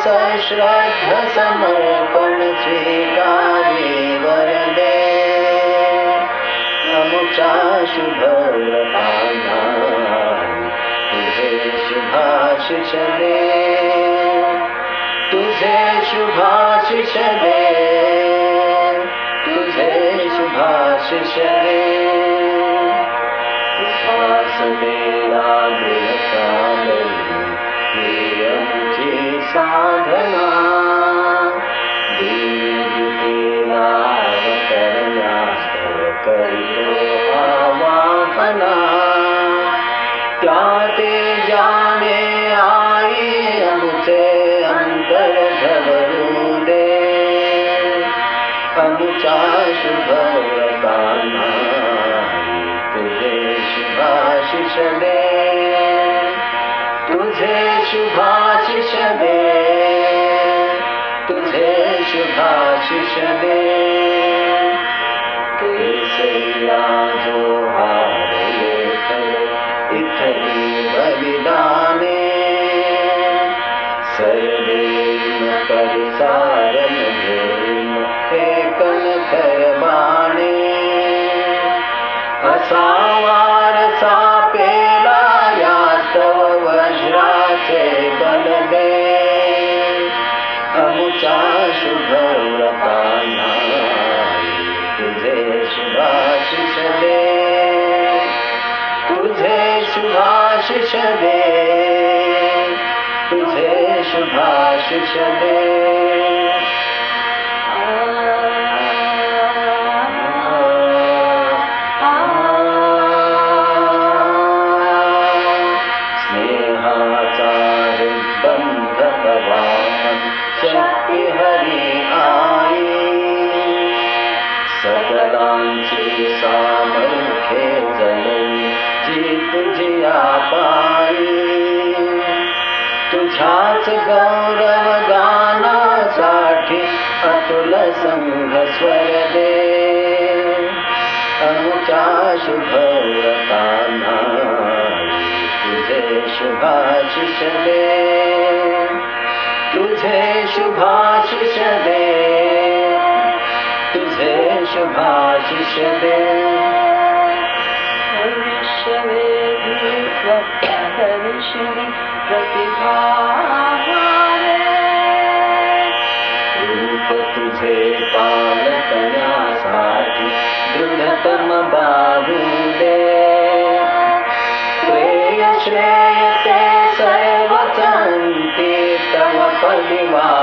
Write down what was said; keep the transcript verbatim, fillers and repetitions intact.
सश्रद्ध समर्पण स्वीकारे वरदे अमुचा शुभ व्रतांना तुझे शुभाशिष दे तुझे शुभाशिष दे तुझे शुभाशिष दे श्वास मेरा गृह चालू प्रियमुची साधना दीर्घतेला अवतरण्यास्तव करितो आवाहना त्या तेजाने आई अमुचे अंतर घडवू दे अमुचा शुभ व्रतांना तुझे शुभाशिष दे तुझे शुभाशिष दे तुझे शुभाशिष दे केसरिया जो हारे इथली बलिदाने सर्वेन परिसारन घेऊन एकन खरबाणे असा वारसा पेला यास्तव वज्राचे बल दे अमुचा शुभ व्रतांना तुझे शुभाशिष दे तुझे शुभाशिष दे तुझे शुभाशिष दे शक्ती हरी आई सकलांची सामर्थ्ये जननी जी तुझिया पायी तुझ्याच गौरव गानासाठी अतुल संघ स्वर दे अमुच्या शुभ व्रतांना तुझे शुभाशिष दे तुझे शुभाशिष दे तुझे शुभाशिष दे विश्ववेदी प्रत्यदर्शिनी प्रतिभा रूप तुझे पालकण्यासाठी दृढतम बाहू दे श्रेय श्रेय ते सर्व चांती तव परिवार